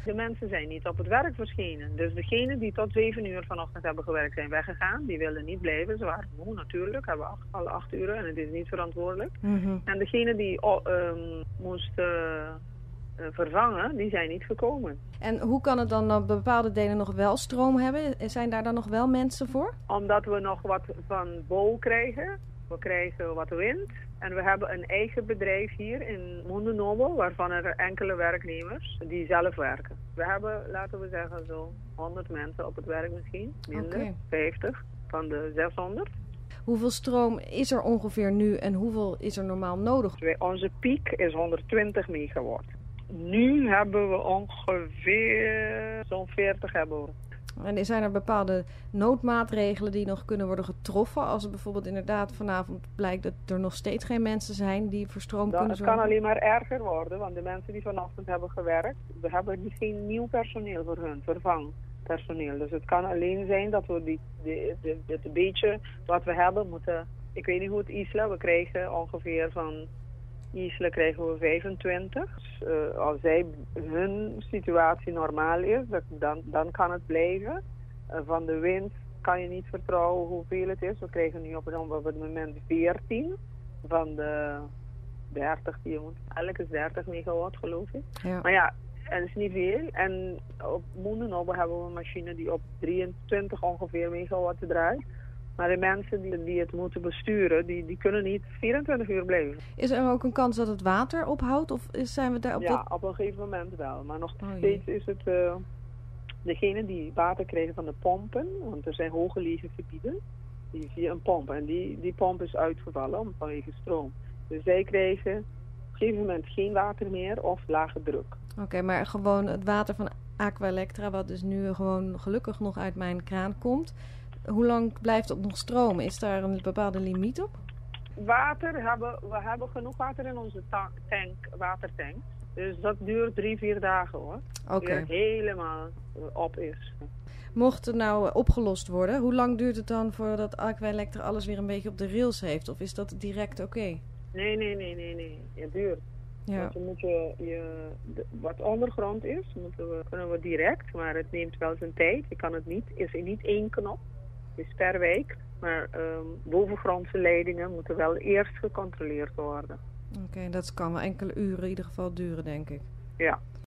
De mensen zijn niet op het werk verschenen. Dus degenen die tot 7 uur vanochtend hebben gewerkt zijn weggegaan. Die wilden niet blijven. Ze waren moe natuurlijk. Hebben alle 8 uur en het is niet verantwoordelijk. Mm-hmm. En degenen die moesten vervangen, die zijn niet gekomen. En hoe kan het dan op bepaalde delen nog wel stroom hebben? Zijn daar dan nog wel mensen voor? Omdat we nog wat van bouw krijgen. We krijgen wat wind. En we hebben een eigen bedrijf hier in Moendenoble, waarvan er enkele werknemers die zelf werken. We hebben, laten we zeggen, zo 100 mensen op het werk misschien. Minder, 50 van de 600. Hoeveel stroom is er ongeveer nu en hoeveel is er normaal nodig? Onze piek is 120 megawatt. Nu hebben we ongeveer zo'n 40 hebben we. En zijn er bepaalde noodmaatregelen die nog kunnen worden getroffen? Als het bijvoorbeeld inderdaad vanavond blijkt dat er nog steeds geen mensen zijn die voor stroom kunnen zorgen? Het kan alleen maar erger worden, want de mensen die vanochtend hebben gewerkt, we hebben geen nieuw personeel voor hun, vervangpersoneel. Dus het kan alleen zijn dat we het beetje wat we hebben moeten, ik weet niet hoe het Isla, we krijgen ongeveer van Isla krijgen we 25. Dus, als hun situatie normaal is, dan kan het blijven. Van de wind kan je niet vertrouwen hoeveel het is. We krijgen nu op het moment 14 van de 30 die je moet. Elk is 30 megawatt geloof ik. Ja. Maar ja, en dat is niet veel. En op Moendenoble hebben we een machine die op 23 ongeveer megawatt draait. Maar de mensen die het moeten besturen, die kunnen niet 24 uur blijven. Is er ook een kans dat het water ophoudt? Of zijn we daar op op een gegeven moment wel. Maar nog steeds is het degene die water krijgen van de pompen. Want er zijn hooggelegen gebieden. Die zie je een pomp. En die pomp is uitgevallen vanwege stroom. Dus zij krijgen op een gegeven moment geen water meer of lage druk. Oké, maar gewoon het water van Aqualectra, wat dus nu gewoon gelukkig nog uit mijn kraan komt. Hoe lang blijft het nog stromen? Is daar een bepaalde limiet op? We hebben genoeg water in onze watertank. Dus dat duurt 3-4 dagen hoor. Oké. Het helemaal op is. Mocht het nou opgelost worden, hoe lang duurt het dan voordat Aqualectra alles weer een beetje op de rails heeft? Of is dat direct oké? Nee. Het duurt. Ja. Want dan moet wat ondergrond is, kunnen we direct. Maar het neemt wel zijn tijd. Je kan het niet. Is er niet één knop. Het is per week. Maar bovengrondse leidingen moeten wel eerst gecontroleerd worden. Oké, dat kan wel enkele uren in ieder geval duren, denk ik. Ja.